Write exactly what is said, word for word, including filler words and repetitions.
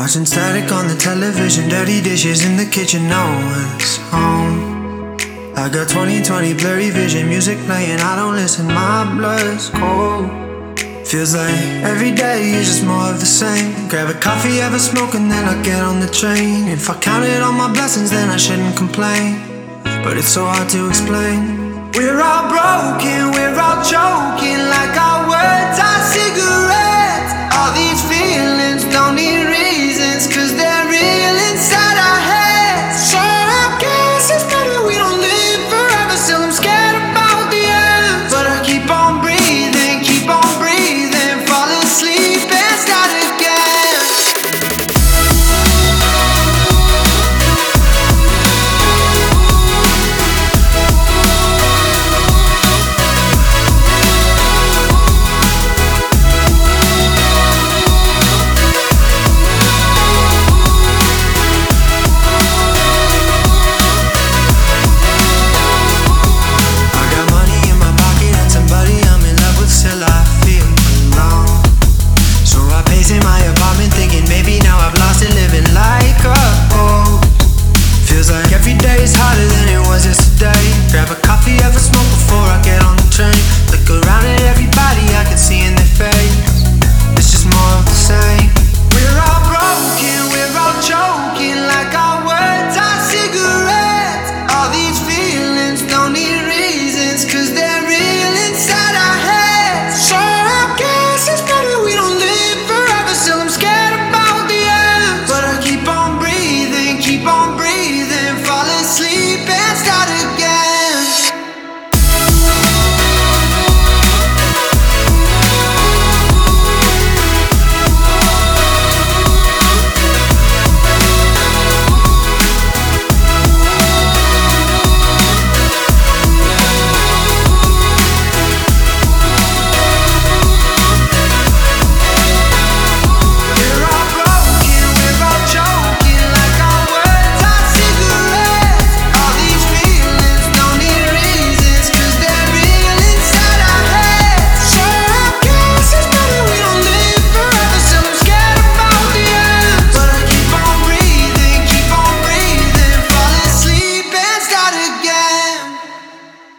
Watching static on the television, dirty dishes in the kitchen, no one's home. I got twenty twenty blurry vision, music playing, I don't listen, my blood's cold. Feels like every day is just more of the same. Grab a coffee, have a smoke, and then I get on the train. If I counted all my blessings, then I shouldn't complain, but it's so hard to explain. We're all broken, we're all choking, like our words are cigarettes. All these feelings don't need reasons, cause they're real inside our heads. So I guess it's better we don't live forever. Still I'm scared about the end, but I keep on breathing, keep on breathing, fall asleep and start again. It's harder than it was yesterday. Grab a coffee, have a smoke before I get on the train. Look around at everybody, I can see in their face, it's just more of the same.